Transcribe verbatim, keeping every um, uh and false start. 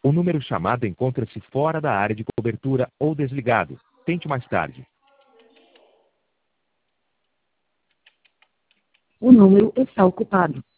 O número chamado encontra-se fora da área de cobertura ou desligado. Tente mais tarde. O número está ocupado.